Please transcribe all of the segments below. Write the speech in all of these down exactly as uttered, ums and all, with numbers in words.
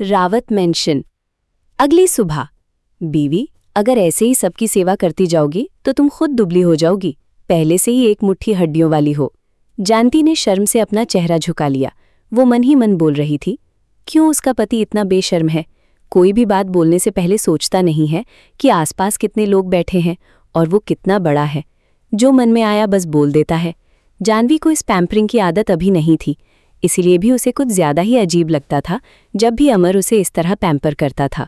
Rawat mention. अगली सुबह। बीवी, अगर ऐसे ही सबकी सेवा करती जाओगी तो तुम खुद दुबली हो जाओगी, पहले से ही एक मुट्ठी हड्डियों वाली हो। जानवी ने शर्म से अपना चेहरा झुका लिया। वो मन ही मन बोल रही थी, क्यों उसका पति इतना बेशर्म है। कोई भी बात बोलने से पहले सोचता नहीं है कि आसपास कितने लोग बैठे हैं और वो कितना बड़ा है। जो मन में आया बस बोल देता है। जानवी को इस पैम्परिंग की आदत अभी नहीं थी, इसीलिए भी उसे कुछ ज्यादा ही अजीब लगता था जब भी अमर उसे इस तरह पैम्पर करता था।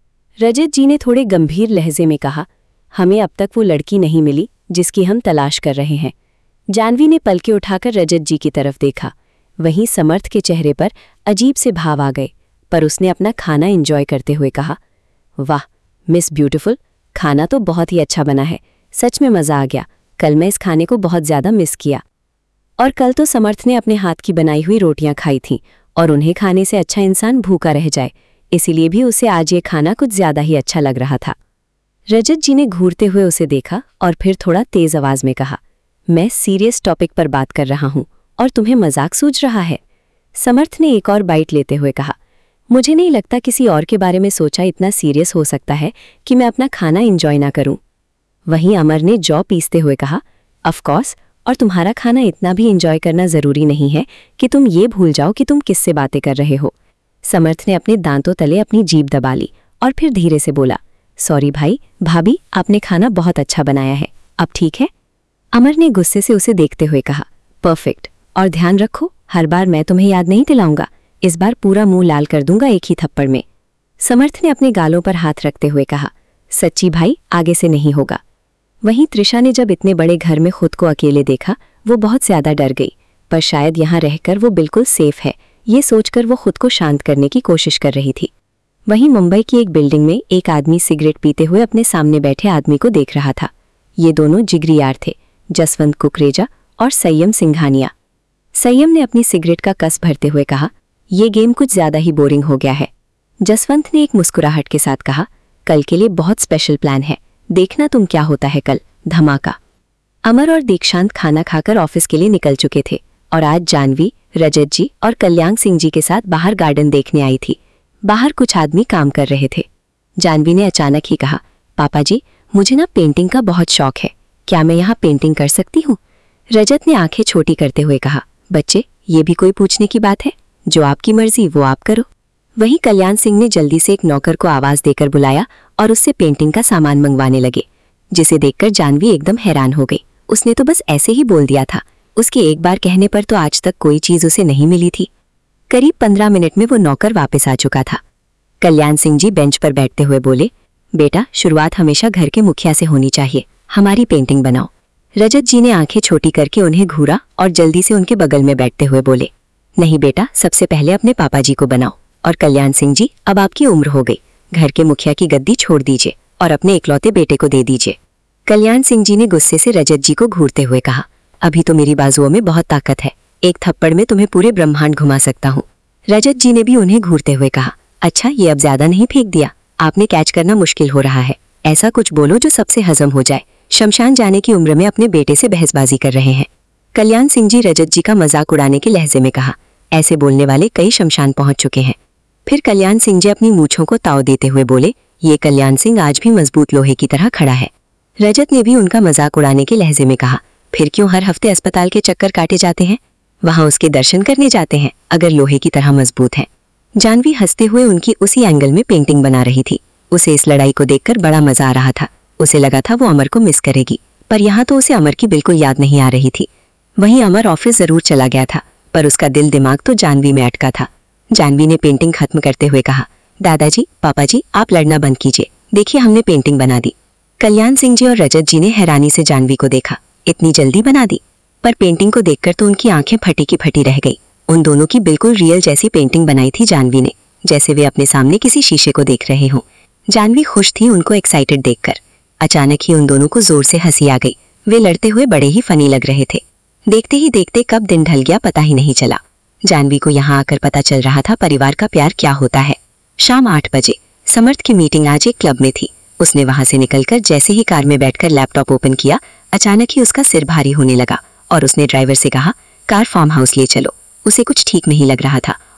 रजत जी ने थोड़े गंभीर लहजे में कहा, हमें अब तक वो लड़की नहीं मिली जिसकी हम तलाश कर रहे हैं। जानवी ने पलके उठाकर रजत जी की तरफ देखा। वहीं समर्थ के चेहरे पर अजीब से भाव आ गए, पर उसने अपना खाना एंजॉय करते हुए कहा, वाह मिस ब्यूटीफुल, खाना तो बहुत ही अच्छा बना है, सच में मज़ा आ गया। कल मैं इस खाने को बहुत ज़्यादा मिस किया। और कल तो समर्थ ने अपने हाथ की बनाई हुई रोटियां खाई थीं, और उन्हें खाने से अच्छा इंसान भूखा रह जाए, इसीलिए भी उसे आज ये खाना कुछ ज़्यादा ही अच्छा लग रहा था। रजत जी ने घूरते हुए उसे देखा और फिर थोड़ा तेज़ आवाज़ में कहा, मैं सीरियस टॉपिक पर बात कर रहा हूँ और तुम्हें मजाक सूझ रहा है। समर्थ ने एक और बाइट लेते हुए कहा, मुझे नहीं लगता किसी और के बारे में सोचा इतना सीरियस हो सकता है कि मैं अपना खाना एंजॉय ना करूं। वहीं अमर ने जौ पीसते हुए कहा, ऑफ कोर्स, और तुम्हारा खाना इतना भी एंजॉय करना जरूरी नहीं है कि तुम ये भूल जाओ कि तुम किससे बातें कर रहे हो। समर्थ ने अपने दांतों तले अपनी जीभ दबा ली और फिर धीरे से बोला, सॉरी भाई, भाभी, आपने खाना बहुत अच्छा बनाया है, अब ठीक है। अमर ने गुस्से से उसे देखते हुए कहा, परफेक्ट, और ध्यान रखो, हर बार मैं तुम्हें याद नहीं दिलाऊंगा, इस बार पूरा मुंह लाल कर दूंगा एक ही थप्पड़ में। समर्थ ने अपने गालों पर हाथ रखते हुए कहा, सच्ची भाई, आगे से नहीं होगा। वहीं त्रिशा ने जब इतने बड़े घर में खुद को अकेले देखा, वो बहुत ज्यादा डर गई, पर शायद यहाँ रहकर वो बिल्कुल सेफ है, ये सोचकर वो खुद को शांत करने की कोशिश कर रही थी। वहीं मुंबई की एक बिल्डिंग में एक आदमी सिगरेट पीते हुए अपने सामने बैठे आदमी को देख रहा था। ये दोनों जिगरी यार थे, जसवंत कुकरेजा और संयम सिंघानिया। संयम ने अपनी सिगरेट का कस भरते हुए कहा, ये गेम कुछ ज्यादा ही बोरिंग हो गया है। जसवंत ने एक मुस्कुराहट के साथ कहा, कल के लिए बहुत स्पेशल प्लान है, देखना तुम क्या होता है कल, धमाका। अमर और दीक्षांत खाना खाकर ऑफिस के लिए निकल चुके थे और आज जानवी, रजत जी और कल्याण सिंह जी के साथ बाहर गार्डन देखने आई थी। बाहर कुछ आदमी काम कर रहे थे। जानवी ने अचानक ही कहा, पापा जी, मुझे ना पेंटिंग का बहुत शौक है, क्या मैं यहाँ पेंटिंग कर सकती हूँ? रजत ने आंखें छोटी करते हुए कहा, बच्चे, ये भी कोई पूछने की बात है, जो आपकी मर्जी वो आप करो। वहीं कल्याण सिंह ने जल्दी से एक नौकर को आवाज देकर बुलाया और उससे पेंटिंग का सामान मंगवाने लगे, जिसे देखकर जानवी एकदम हैरान हो गई। उसने तो बस ऐसे ही बोल दिया था, उसके एक बार कहने पर तो आज तक कोई चीज उसे नहीं मिली थी। करीब पंद्रह मिनट में वो नौकर वापस आ चुका था। कल्याण सिंह जी बेंच पर बैठते हुए बोले, बेटा, शुरुआत हमेशा घर के मुखिया से होनी चाहिए, हमारी पेंटिंग बनाओ। रजत जी ने आंखें छोटी करके उन्हें घूरा और जल्दी से उनके बगल में बैठते हुए बोले, नहीं बेटा, सबसे पहले अपने पापा जी को बनाओ। और कल्याण सिंह जी, अब आपकी उम्र हो गई, घर के मुखिया की गद्दी छोड़ दीजिए और अपने इकलौते बेटे को दे दीजिए। कल्याण सिंह जी ने गुस्से से रजत जी को घूरते हुए कहा, अभी तो मेरी बाजुओं में बहुत ताकत है, एक थप्पड़ में तुम्हें पूरे ब्रह्मांड घुमा सकता हूँ। रजत जी ने भी उन्हें घूरते हुए कहा, अच्छा, ये अब ज्यादा नहीं फेंक दिया, आपने कैच करना मुश्किल हो रहा है, ऐसा कुछ बोलो जो सबसे हजम हो जाए। शमशान जाने की उम्र में अपने बेटे से बहसबाजी कर रहे हैं। कल्याण सिंह जी रजत जी का मजाक उड़ाने के लहजे में कहा, ऐसे बोलने वाले कई शमशान पहुंच चुके हैं। फिर कल्याण सिंह जी अपनी मूंछों को ताव देते हुए बोले, ये कल्याण सिंह आज भी मजबूत लोहे की तरह खड़ा है। रजत ने भी उनका मजाक उड़ाने के लहजे में कहा, फिर क्यों हर हफ्ते अस्पताल के चक्कर काटे जाते हैं, वहां उसके दर्शन करने जाते हैं अगर लोहे की तरह मजबूत है। जानवी हंसते हुए उनकी उसी एंगल में पेंटिंग बना रही थी। उसे इस लड़ाई को देखकर बड़ा मजा आ रहा था। उसे लगा था वो अमर को मिस करेगी, पर यहाँ तो उसे अमर की बिल्कुल याद नहीं आ रही थी। वहीं अमर ऑफिस जरूर चला गया था, पर उसका दिल दिमाग तो जानवी में अटका था। जानवी ने पेंटिंग खत्म करते हुए कहा, दादाजी, पापा जी, आप लड़ना बंद कीजिए, देखिए हमने पेंटिंग बना दी। कल्याण सिंह जी और रजत जी ने हैरानी से जानवी को देखा, इतनी जल्दी बना दी? पर पेंटिंग को देखकर तो उनकी आंखें फटी की फटी रह गई। उन दोनों की बिल्कुल रियल जैसी पेंटिंग बनाई थी जानवी ने, जैसे वे अपने सामने किसी शीशे को देख रहे हों। जानवी खुश थी उनको एक्साइटेड देखकर। अचानक ही उन दोनों को जोर से हंसी आ गई। वे लड़ते हुए बड़े ही फनी लग रहे थे। देखते ही देखते कब दिन ढल गया पता ही नहीं चला। जानवी को यहाँ आकर पता चल रहा था परिवार का प्यार क्या होता है। शाम आठ बजे समर्थ की मीटिंग आज एक क्लब में थी। उसने वहां से निकलकर जैसे ही कार में बैठकर लैपटॉप ओपन किया, अचानक ही उसका सिर भारी होने लगा और उसने ड्राइवर से कहा, कार फार्म हाउस ले चलो। उसे कुछ ठीक नहीं लग रहा था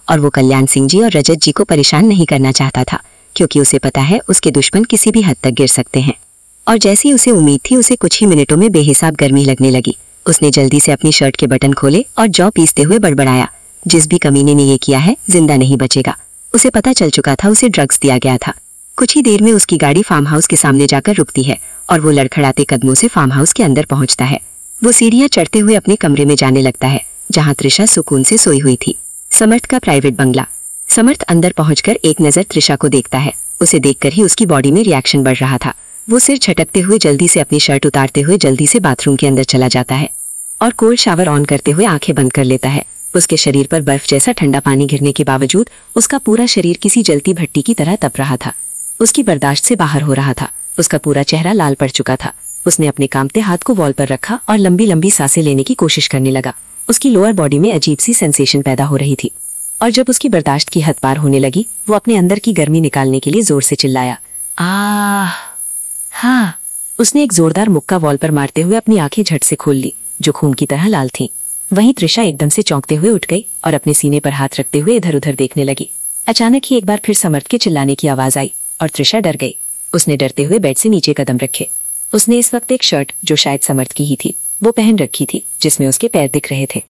और वो कल्याण सिंह जी और रजत जी को परेशान नहीं करना चाहता था, क्योंकि उसे पता है उसके दुश्मन किसी भी हद तक गिर सकते हैं। और जैसी उसे उम्मीद थी, उसे कुछ ही मिनटों में बेहिसाब गर्मी लगने लगी। उसने जल्दी से अपनी शर्ट के बटन खोले और जौ पीसते हुए बड़बड़ाया, जिस भी कमीने ने ये किया है जिंदा नहीं बचेगा। उसे पता चल चुका था, उसे ड्रग्स दिया गया था। कुछ ही देर में उसकी गाड़ी फार्म हाउस के सामने जाकर रुकती है और वो लड़खड़ाते कदमों से फार्म हाउस के अंदर पहुंचता है। वो सीढ़ियां चढ़ते हुए अपने कमरे में जाने लगता है, जहां त्रिशा सुकून से सोई हुई थी। समर्थ का प्राइवेट बंगला। समर्थ अंदर पहुंचकर एक नजर त्रिशा को देखता है। उसे देखकर ही उसकी बॉडी में रिएक्शन बढ़ रहा था। वो सिर झटकते हुए जल्दी से अपनी शर्ट उतारते हुए जल्दी से बाथरूम के अंदर चला जाता है और कोल्ड शावर ऑन करते हुए आंखें बंद कर लेता है। उसके शरीर पर बर्फ जैसा ठंडा पानी गिरने के बावजूद उसका पूरा शरीर किसी जलती भट्टी की तरह तप रहा था। उसकी बर्दाश्त से बाहर हो रहा था। उसका पूरा चेहरा लाल पड़ चुका था। उसने अपने कांपते हाथ को वॉल पर रखा और लंबी लंबी सांसें लेने की कोशिश करने लगा। उसकी लोअर बॉडी में अजीब सी सेंसेशन पैदा हो रही थी और जब उसकी बर्दाश्त की हद पार होने लगी, वो अपने अंदर की गर्मी निकालने के लिए जोर से चिल्लाया, आह हाँ। उसने एक जोरदार मुक्का वॉल पर मारते हुए अपनी आंखें झट से खोल ली, जो खून की तरह लाल थीं। वहीं त्रिशा एकदम से चौंकते हुए उठ गई और अपने सीने पर हाथ रखते हुए इधर उधर देखने लगी। अचानक ही एक बार फिर समर्थ के चिल्लाने की आवाज आई और त्रिशा डर गई। उसने डरते हुए बेड से नीचे कदम रखे। उसने इस वक्त एक शर्ट, जो शायद समर्थ की ही थी, वो पहन रखी थी, जिसमें उसके पैर दिख रहे थे।